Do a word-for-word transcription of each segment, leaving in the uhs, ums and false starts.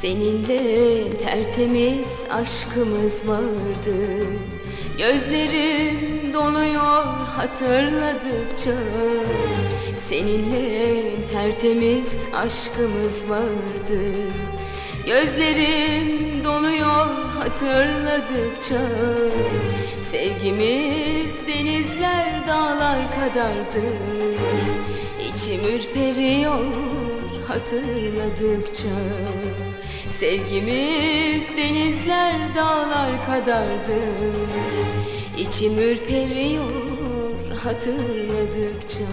Seninle tertemiz aşkımız vardı. Gözlerim doluyor hatırladıkça. Seninle tertemiz aşkımız vardı. Gözlerim doluyor hatırladıkça. Sevgimiz denizler dağlar kadardı. İçim ürperiyor hatırladıkça. Sevgimiz denizler dağlar kadardı. İçim ürperiyor hatırladıkça.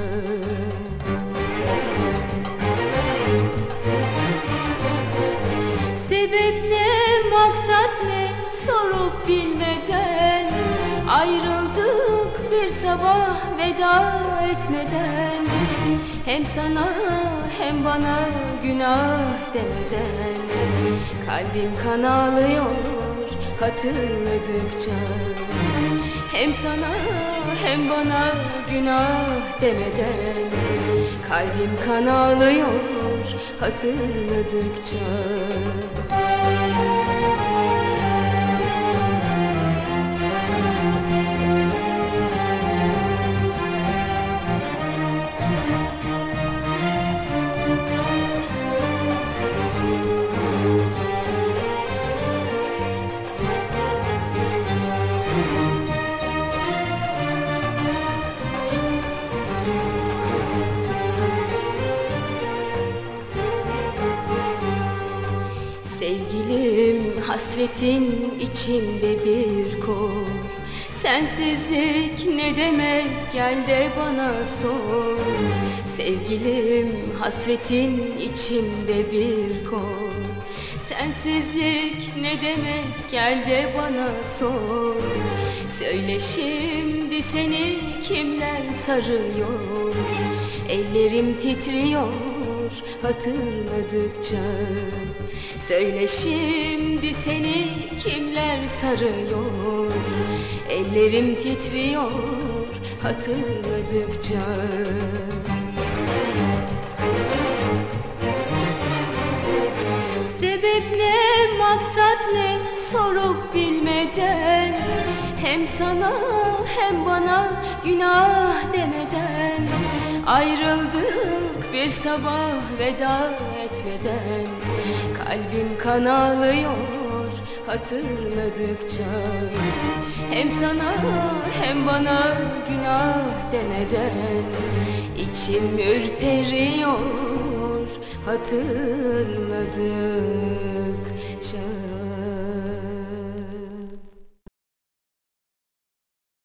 Sebep ne, maksat ne sorup bilmeden ayrıldık bir sabah veda etmeden. Hem sana hem bana günah demeden. Kalbim kan ağlıyor hatırladıkça. Hem sana hem bana günah demeden. Kalbim kan ağlıyor hatırladıkça. Sevgilim, hasretin içimde bir kor. Sensizlik ne demek, gel de bana sor. Sevgilim, hasretin içimde bir kor. Sensizlik ne demek, gel de bana sor. Söyle şimdi seni kimler sarıyor? Ellerim titriyor hatırladıkça. Söyle şimdi seni kimler sarıyor? Ellerim titriyor hatırladıkça. Sebep ne, maksat ne sorup bilmeden. Hem sana hem bana günah demeden. Ayrıldık bir sabah veda etmeden. Kalbim kan ağlıyor hatırladıkça. Hem sana hem bana günah demeden. İçim ürperiyor hatırladıkça.